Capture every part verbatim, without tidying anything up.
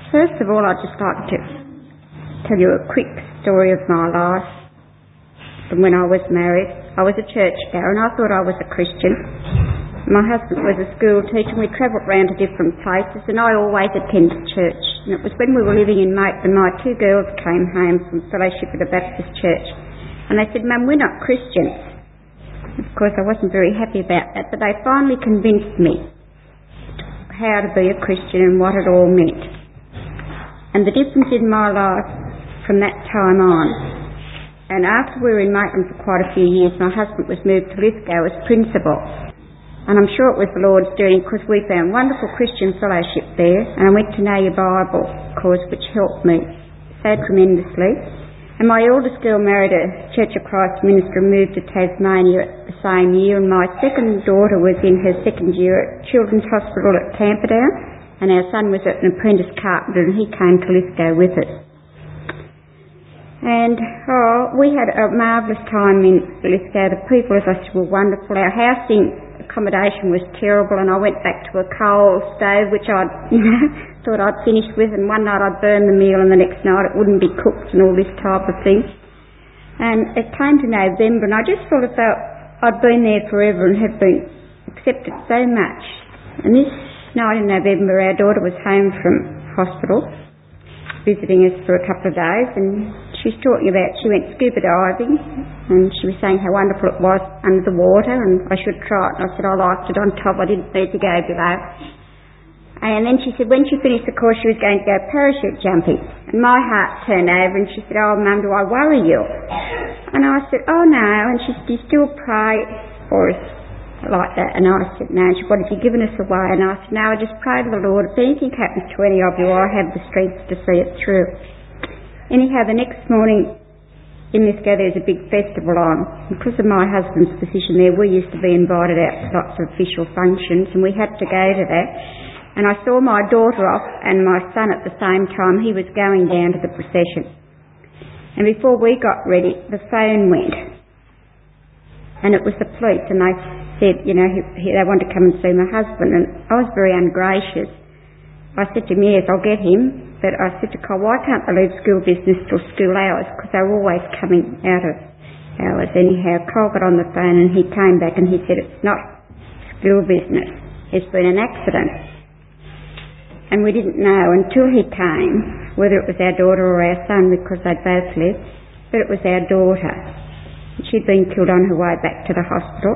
First of all, I'd just like to tell you a quick story of my life from when I was married. I was a churchgoer and I thought I was a Christian. My husband was a school teacher and we travelled round to different places, and I always attended church. And it was when we were living in Maitland, my two girls came home from fellowship at a Baptist church, and they said, "Mum, we're not Christians." Of course, I wasn't very happy about that, but they finally convinced me how to be a Christian and what it all meant. And the difference in my life from that time on, and after we were in Maitland for quite a few years, my husband was moved to Lithgow as principal. And I'm sure it was the Lord's doing, because we found wonderful Christian fellowship there, and I went to Know Your Bible course, which helped me so tremendously. And my eldest girl married a Church of Christ minister and moved to Tasmania the same year, and my second daughter was in her second year at Children's Hospital at Camperdown, and our son was an apprentice carpenter and he came to Lithgow with us. And oh, we had a marvellous time in Lithgow. The people, as I said, were wonderful. Our housing accommodation was terrible, and I went back to a coal stove which I'd you know, thought I'd finished with, and one night I'd burn the meal and the next night it wouldn't be cooked and all this type of thing. And it came to November and I just sort of felt I'd been there forever and had been accepted so much. And this night in November our daughter was home from hospital visiting us for a couple of days, and she was talking about, she went scuba diving and she was saying how wonderful it was under the water and I should try it, and I said I liked it on top, I didn't need to go below. And then she said when she finished the course she was going to go parachute jumping, and my heart turned over and she said, "Oh Mum, do I worry you?" And I said, "Oh no." And she said, "Do you still pray for us like that?" And I said, "No." And she said, "What, have you given us away?" And I said, "No, I just pray to the Lord, if anything happens to any of you I have the strength to see it through." Anyhow, the next morning in Lithgow there's a big festival on. Because of my husband's position there, we used to be invited out to lots of official functions, and we had to go to that. And I saw my daughter off and my son at the same time. He was going down to the procession. And before we got ready, the phone went. And it was the police, and they said, you know, he, he, they wanted to come and see my husband. And I was very ungracious. I said to him, "Yes, I'll get him." But I said to Cole, "Why can't they leave school business till school hours?" Because they were always coming out of hours. Anyhow, Cole got on the phone and he came back and he said, "It's not school business. There's been an accident." And we didn't know until he came whether it was our daughter or our son, because they'd both lived, but it was our daughter. She'd been killed on her way back to the hospital.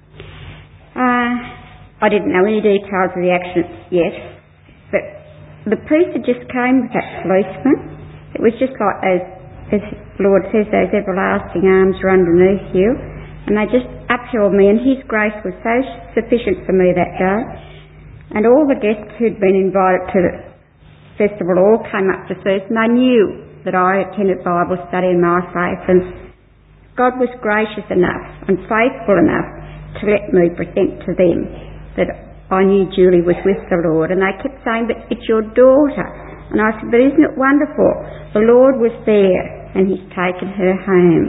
Uh, I didn't know any details of the accident yet, but the priest had just came with that policeman. It was just like those, as the Lord says, those everlasting arms are underneath you, and they just upheld me, and His grace was so sufficient for me that day. And all the guests who'd been invited to the festival all came up to see us, and they knew that I attended Bible study in my faith, and God was gracious enough and faithful enough to let me present to them that I knew Julie was with the Lord. And they kept saying, "But it's your daughter." And I said, "But isn't it wonderful? The Lord was there and He's taken her home."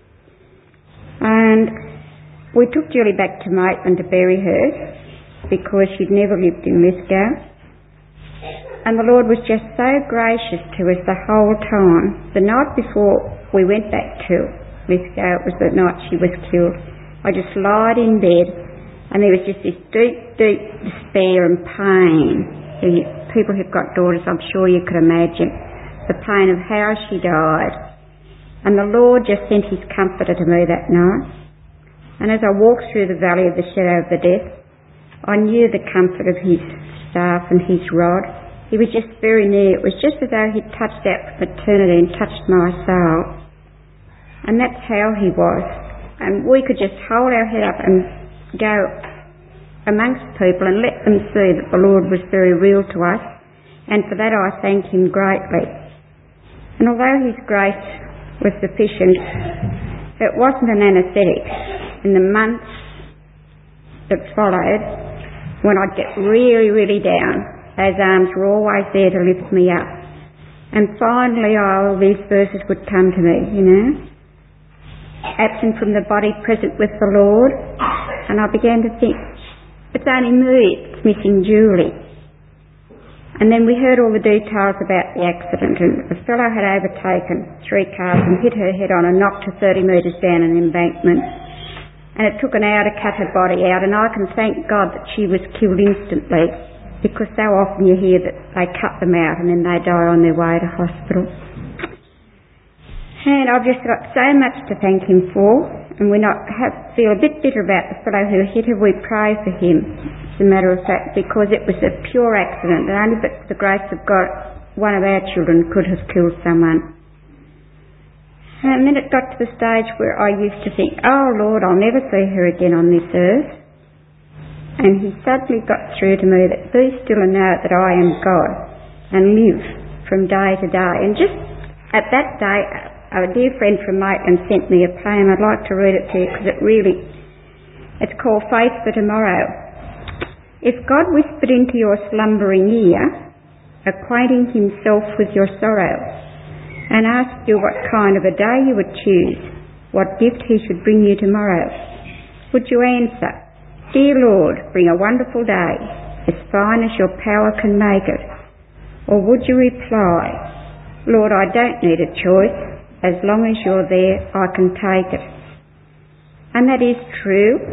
And we took Julie back to Maitland to bury her, because she'd never lived in Lithgow. And the Lord was just so gracious to us the whole time. The night before we went back to Lithgow, it was the night she was killed, I just lied in bed and there was just this deep, deep despair and pain. The people who've got daughters, I'm sure you could imagine the pain of how she died. And the Lord just sent His comforter to me that night. And as I walked through the valley of the shadow of the death, I knew the comfort of His staff and His rod. He was just very near. It was just as though He'd touched out from eternity and touched my soul. And that's how He was. And we could just hold our head up and go amongst people and let them see that the Lord was very real to us. And for that I thank Him greatly. And although His grace was sufficient, it wasn't an anaesthetic. In the months that followed, when I'd get really, really down, those arms were always there to lift me up. And finally, all these verses would come to me, you know. Absent from the body, present with the Lord. And I began to think, it's only me, it's missing Julie. And then we heard all the details about the accident, and the fellow had overtaken three cars and hit her head on and knocked her thirty metres down an embankment. And it took an hour to cut her body out, and I can thank God that she was killed instantly, because so often you hear that they cut them out and then they die on their way to hospital. And I've just got so much to thank him for, and we not have, feel a bit bitter about the fellow who hit her. We pray for him, as a matter of fact, because it was a pure accident, and only but the grace of God one of our children could have killed someone. And then it got to the stage where I used to think, oh Lord, I'll never see her again on this earth. And he suddenly got through to me that be still and know that I am God, and live from day to day. And just at that day, a dear friend from Maitland sent me a poem. I'd like to read it to you because it really, it's called Faith for Tomorrow. If God whispered into your slumbering ear, acquainting himself with your sorrow, and asked you what kind of a day you would choose, what gift he should bring you tomorrow, would you answer, Dear Lord, bring a wonderful day, as fine as your power can make it? Or would you reply, Lord, I don't need a choice, as long as you're there, I can take it? And that is true.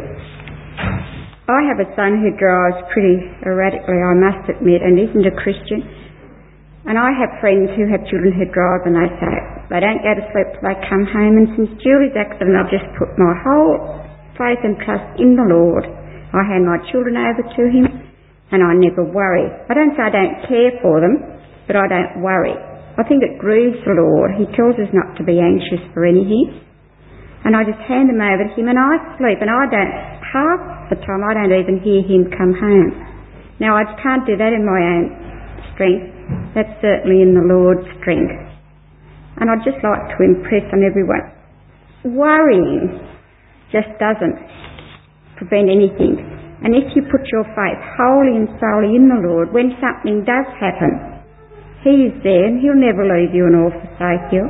I have a son who drives pretty erratically, I must admit, and isn't a Christian. And I have friends who have children who drive, and they say they don't go to sleep till they come home. And since Julie's accident, I've just put my whole faith and trust in the Lord. I hand my children over to him, and I never worry. I don't say I don't care for them, but I don't worry. I think it grieves the Lord. He tells us not to be anxious for anything. And I just hand them over to him, and I sleep, and I don't, half the time I don't even hear him come home. Now I can't do that in my own strength. That's certainly in the Lord's strength. And I'd just like to impress on everyone, worrying just doesn't prevent anything. And if you put your faith wholly and solely in the Lord, when something does happen, he is there and he'll never leave you nor forsake you.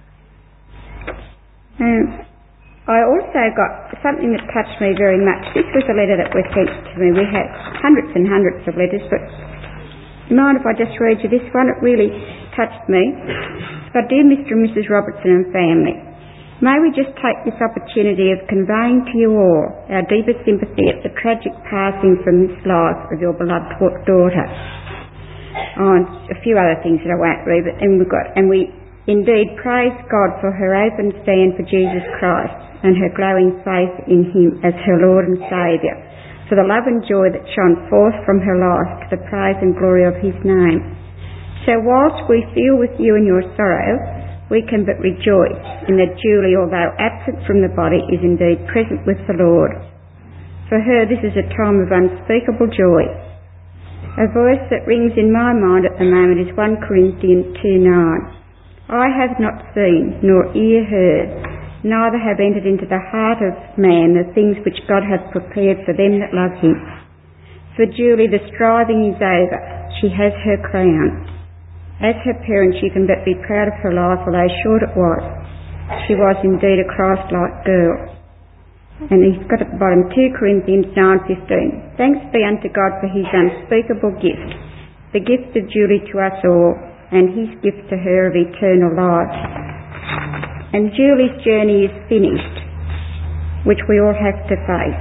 Um, I also got something that touched me very much. This was a letter that was sent to me. We had hundreds and hundreds of letters, but do you mind if I just read you this one? It really touched me. But dear Mister and Missus Robertson and family, may we just take this opportunity of conveying to you all our deepest sympathy at the tragic passing from this life of your beloved daughter. Oh, and a few other things that I won't read, but and we got and we indeed praise God for her open stand for Jesus Christ and her glowing faith in him as her Lord and Saviour, for the love and joy that shone forth from her life to the praise and glory of his name. So whilst we feel with you in your sorrow, we can but rejoice in that Julie, although absent from the body, is indeed present with the Lord. For her this is a time of unspeakable joy. A voice that rings in my mind at the moment is First Corinthians two nine. I have not seen, nor ear heard, neither have entered into the heart of man the things which God hath prepared for them that love him. For Julie, the striving is over. She has her crown. As her parent, she can but be proud of her life, although short it was. She was indeed a Christ-like girl. And he's got at the bottom Second Corinthians nine fifteen. Thanks be unto God for his unspeakable gift, the gift of Julie to us all, and his gift to her of eternal life. And Julie's journey is finished, which we all have to face.